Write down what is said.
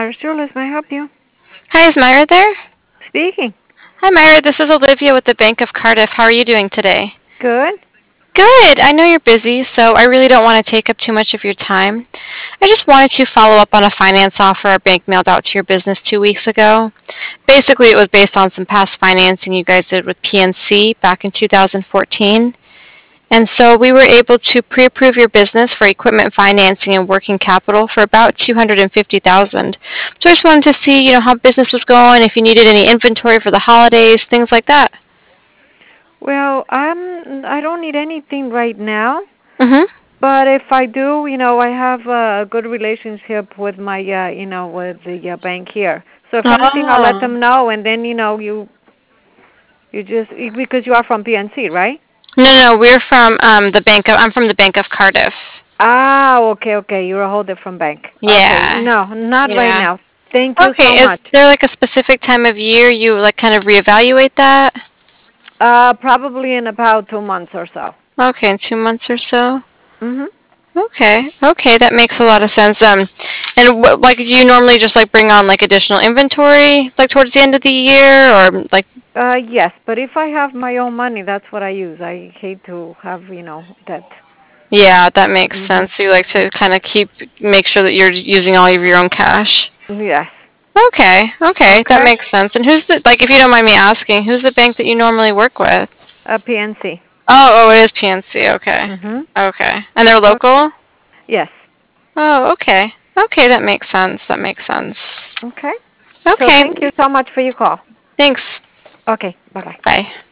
First Julius, may I help you? Hi, is Myra there? Speaking. Hi, Myra. This is Olivia with the Bank of Cardiff. How are you doing today? Good. Good. I know you're busy, so I really don't want to take up too much of your time. I just wanted to follow up on a finance offer our bank mailed out to your business 2 weeks ago. Basically, it was based on some past financing you guys did with PNC back in 2014. And so we were able to pre-approve your business for equipment financing and working capital for about 250,000. So I just wanted to see, how business was going, if you needed any inventory for the holidays, things like that. Well, I don't need anything right now, Mhm. but if I do, I have a good relationship with my, with the bank here. So if anything, I'll let Oh. them know, and then you just because you are from PNC, right? No, no, we're from I'm from the Bank of Cardiff. Ah, okay, okay. You're a holder from bank. Okay, Yeah. no, not right Yeah. now. Thank you so Okay, is much. there like a specific time of year you like kind of reevaluate that? Probably in about 2 months or so. Okay, in 2 months or so. Mhm. Okay, okay, that makes a lot of sense. And like, do you normally just like bring on like additional inventory like towards the end of the year, or like? Yes, but if I have my own money, that's what I use. I hate to have, debt. Yeah, that makes Mhm. sense. So you like to kind of make sure that you're using all of your own cash. Yes. Okay, okay, that Okay. makes sense. And who's the like, if you don't mind me asking, who's the bank that you normally work with? PNC. Oh, it is PNC. Okay, Mhm. okay, and they're Okay. local. Yes. Oh, okay, okay, that makes sense. That makes sense. Okay. So Okay, thank you so much for your call. thanks. Okay. Bye bye. Bye.